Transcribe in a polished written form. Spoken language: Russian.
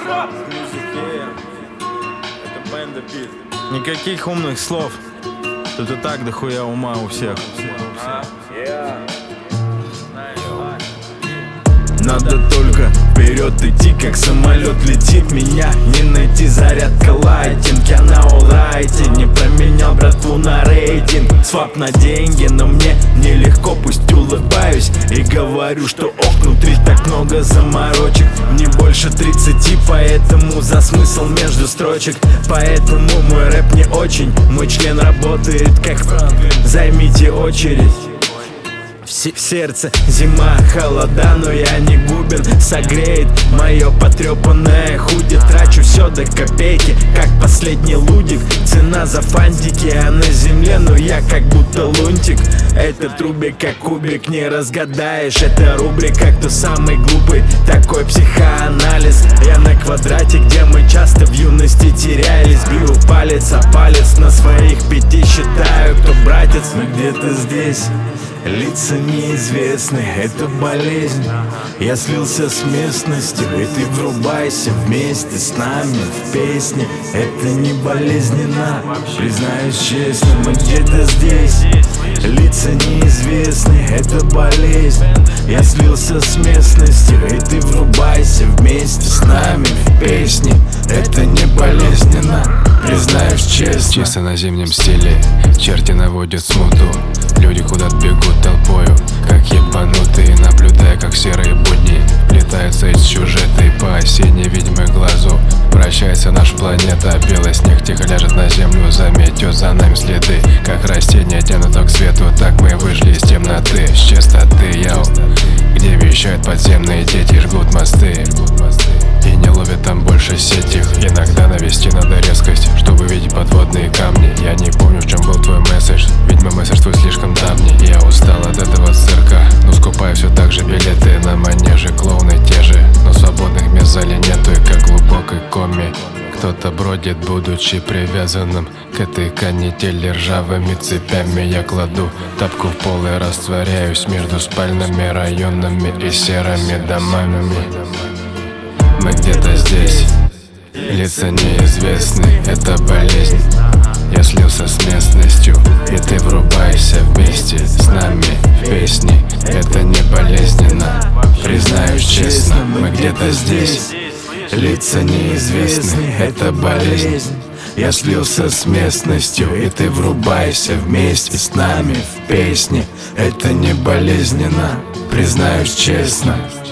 Это Бенда Бит. Никаких умных слов. Тут и так дохуя ума у всех. Надо только вперед идти, как самолет летит. Меня не найти, зарядка лайтинг. Я на олрайте, не променял братву на рейтинг. Свап на деньги, но мне нелегко, пусть улыбаюсь и говорю, что внутри так много заморочек. Мне больше 30, поэтому за смысл между строчек. Поэтому мой рэп не очень, мой член работает как Франклин. Займите очередь. В сердце зима, холода, но я не губен. Согреет мое потрепанное худи. Трачу все до копейки, как последний лудик. Цена за фантики, а на земле, ну я как будто лунтик. Этот рубик как кубик, не разгадаешь. Это рубрика, кто самый глупый, такой психоанализ. Я на квадрате, где мы часто в юности терялись. Бью палец о палец, на своих 5 считаю, кто братец. Мы где-то здесь. Лица неизвестны, это болезнь. Я слился с местностью, и ты врубайся вместе с нами в песне. Это не болезненно, признаюсь честно. Мы где-то здесь, лица неизвестны, это болезнь. Я слился с местностью, и ты врубайся вместе с нами в песне. Это не болезненно, признаюсь честно. Чисто на зимнем стиле, черти наводят смуту. Люди куда-то бегут толпою, как ебанутые, наблюдая, как серые будни плетаются из сюжета, и по осенней ведьмы глазу прощается наша планета. Белый снег тихо ляжет на землю, заметет за нами следы, как растения тянут к свету. Так мы вышли из темноты, с чистоты, яу, где вещают подземные дети, жгут мосты и не ловят там больше сеть их. Иногда навести надо резкость, чтобы видеть подводные камни. Я не помню, в чем был твой месседж, ведь мой месседж твой слишком давний. Я устал от этого цирка, но скупаю все так же билеты на манеже. Клоуны те же, но свободных мест в зале нету, и как глубокой коме кто-то бродит, будучи привязанным к этой канители ржавыми цепями. Я кладу тапку в пол и растворяюсь между спальными районами и серыми домами. Мы где-то здесь, лица неизвестны, это болезнь. Я слился с местностью, и ты врубайся вместе с нами в песне. Это не болезненно, признаюсь честно. Мы где-то здесь, лица неизвестны, это болезнь. Я слился с местностью, и ты врубайся вместе с нами в песне. Это не болезненно, признаюсь честно.